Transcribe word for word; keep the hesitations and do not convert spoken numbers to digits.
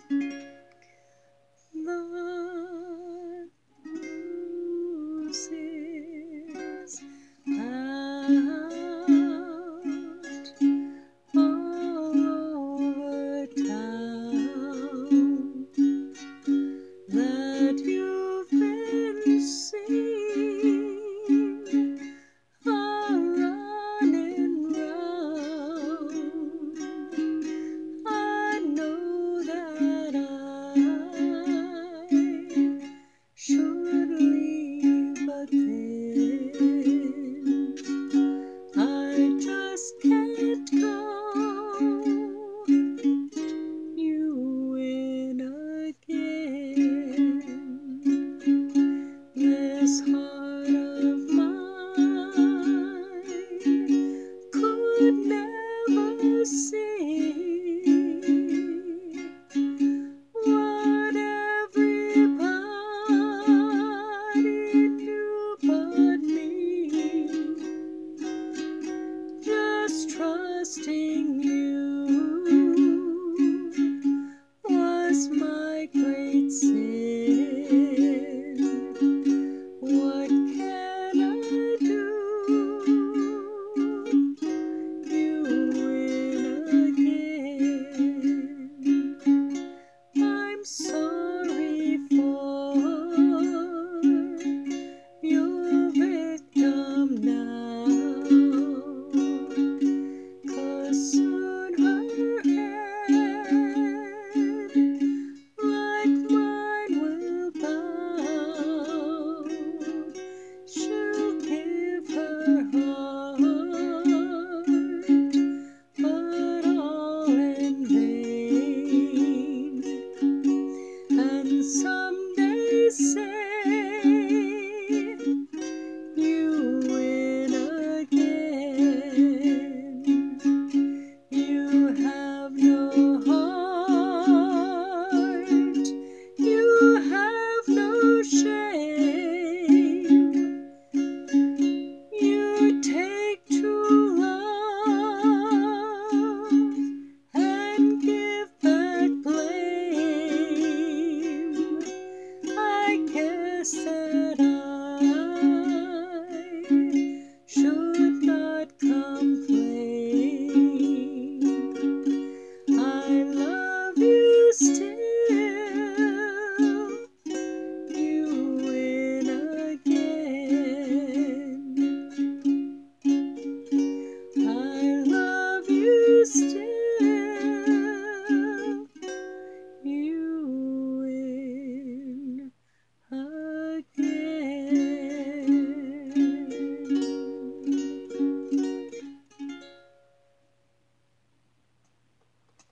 Love loses out all over town that you've been seeing are running round. I know that I should leave, but then I just can't go. You win again. This heart of mine could never see what everybody knew but me. Just trusting you.